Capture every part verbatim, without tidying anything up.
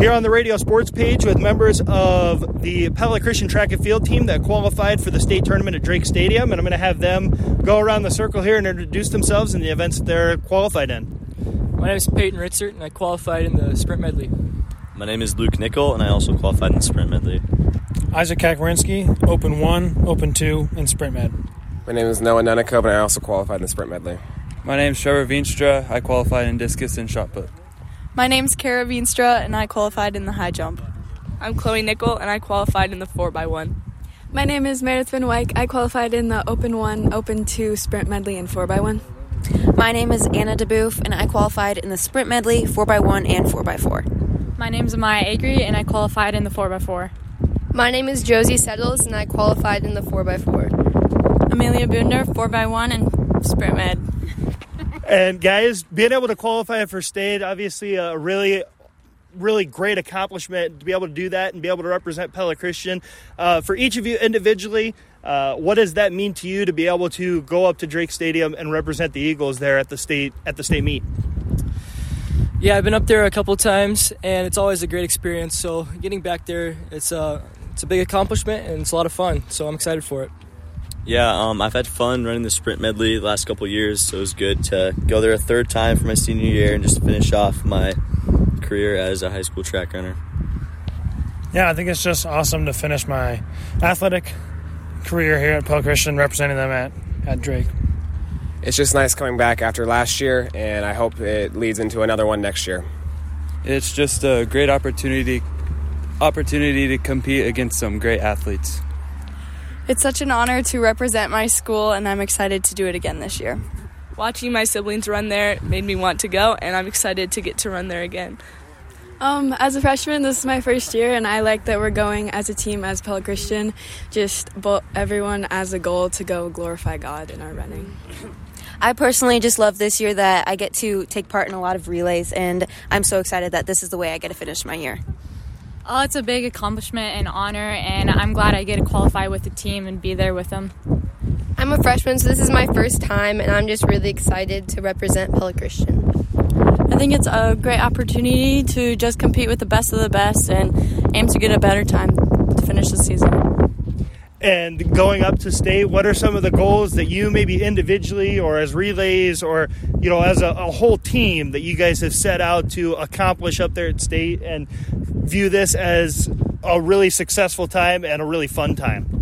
here on the Radio Sports page with members of the Pella Christian Track and Field team that qualified for the state tournament at Drake Stadium, and I'm going to have them go around the circle here and introduce themselves and the events that they're qualified in. My name is Peyton Ritzert, and I qualified in the sprint medley. My name is Luke Nickel, and I also qualified in the sprint medley. Isaac Kakarinsky, Open one, Open two, and Sprint Med. My name is Noah Nunnikob, and I also qualified in the sprint medley. My name is Trevor Veenstra. I qualified in discus and shot put. My name's Kara Veenstra, and I qualified in the high jump. I'm Chloe Nickel, and I qualified in the four by one. My name is Meredith Van Wyk. I qualified in the Open one, Open two, Sprint Medley, and four by one. My name is Anna DeBoof, and I qualified in the Sprint Medley, four by one, and four by four. My name is Amaya Agri, and I qualified in the four by four. My name is Josie Settles, and I qualified in the four by four. Amelia Bunder, four by one, and Sprint Med. And guys, being able to qualify for state, obviously a really, really great accomplishment to be able to do that and be able to represent Pella Christian. Uh, for each of you individually, uh, what does that mean to you to be able to go up to Drake Stadium and represent the Eagles there at the state at the state meet? Yeah, I've been up there a couple times, and it's always a great experience. So getting back there, it's a it's a big accomplishment, and it's a lot of fun. So I'm excited for it. Yeah, um, I've had fun running the sprint medley the last couple of years, so it was good to go there a third time for my senior year and just to finish off my career as a high school track runner. Yeah, I think it's just awesome to finish my athletic career here at Pella Christian, representing them at, at Drake. It's just nice coming back after last year, and I hope it leads into another one next year. It's just a great opportunity, opportunity to compete against some great athletes. It's such an honor to represent my school, and I'm excited to do it again this year. Watching my siblings run there made me want to go, and I'm excited to get to run there again. Um, as a freshman, this is my first year, and I like that we're going as a team as Pella Christian, just bo- everyone as a goal to go glorify God in our running. I personally just love this year that I get to take part in a lot of relays, and I'm so excited that this is the way I get to finish my year. Oh, it's a big accomplishment and honor, and I'm glad I get to qualify with the team and be there with them. I'm a freshman, so this is my first time, and I'm just really excited to represent Pella Christian. I think it's a great opportunity to just compete with the best of the best and aim to get a better time to finish the season. And going up to state, what are some of the goals that you maybe individually or as relays or, you know, as a, a whole team that you guys have set out to accomplish up there at state and view this as a really successful time and a really fun time?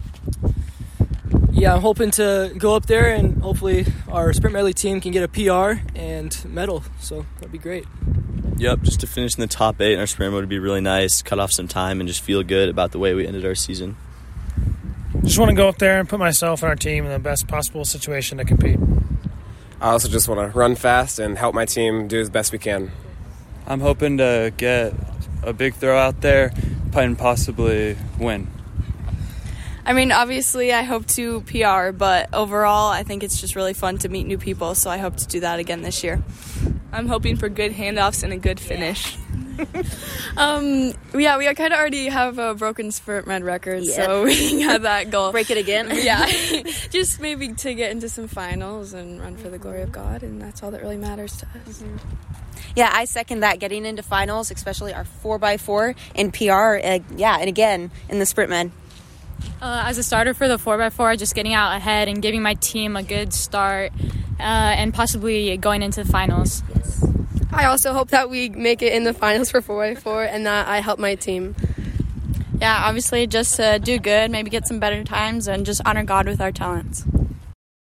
Yeah, I'm hoping to go up there and hopefully our sprint medley team can get a P R and medal, so that'd be great. Yep, just to finish in the top eight in our sprint would be really nice, cut off some time and just feel good about the way we ended our season. Just want to go up there and put myself and our team in the best possible situation to compete. I also just want to run fast and help my team do as best we can. I'm hoping to get a big throw out there and possibly win. I mean, obviously, I hope to P R, but overall, I think it's just really fun to meet new people, so I hope to do that again this year. I'm hoping for good handoffs and a good finish. um, yeah, we kind of already have a broken sprint med record, yeah. so we have that goal. Break it again? Yeah, just maybe to get into some finals and run for the glory of God, and that's all that really matters to us. Mm-hmm. Yeah, I second that. Getting into finals, especially our four by four and P R, uh, yeah, and again, in the sprint med. Uh, as a starter for the four by four, just getting out ahead and giving my team a good start uh, and possibly going into the finals. Yes. I also hope that we make it in the finals for four by four and that I help my team. Yeah, obviously just to do good, maybe get some better times, and just honor God with our talents.